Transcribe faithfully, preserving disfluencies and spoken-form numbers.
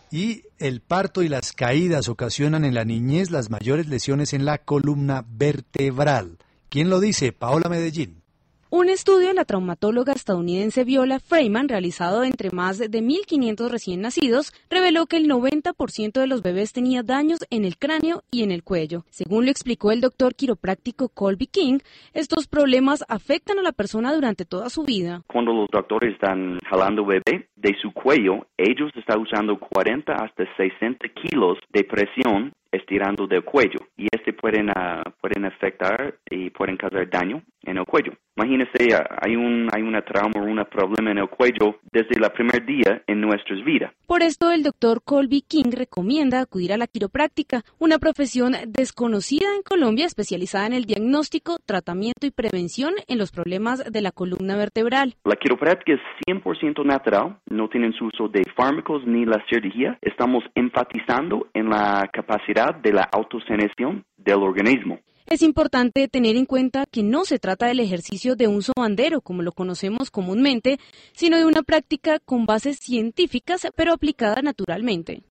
Y el parto y las caídas ocasionan en la niñez las mayores lesiones en la columna vertebral. ¿Quién lo dice? Paola Medellín. Un estudio de la traumatóloga estadounidense Viola Freeman, realizado entre más de mil quinientos recién nacidos, reveló que el noventa por ciento de los bebés tenía daños en el cráneo y en el cuello. Según lo explicó el doctor quiropráctico Colby King, estos problemas afectan a la persona durante toda su vida. Cuando los doctores están jalando bebé de su cuello, ellos están usando cuarenta hasta sesenta kilos de presión estirando del cuello, y este pueden, uh, pueden afectar y pueden causar daño en el cuello. Imagínese, uh, hay un hay una trauma o un problema en el cuello desde el primer día en nuestras vidas. Por esto, el doctor Colby King recomienda acudir a la quiropráctica, una profesión desconocida en Colombia, especializada en el diagnóstico, tratamiento y prevención en los problemas de la columna vertebral. La quiropráctica es cien por ciento natural, no tienen su uso de fármacos ni la cirugía. Estamos enfatizando en la capacidad de la autosanación del organismo. Es importante tener en cuenta que no se trata del ejercicio de un sobandero, como lo conocemos comúnmente, sino de una práctica con bases científicas, pero aplicada naturalmente.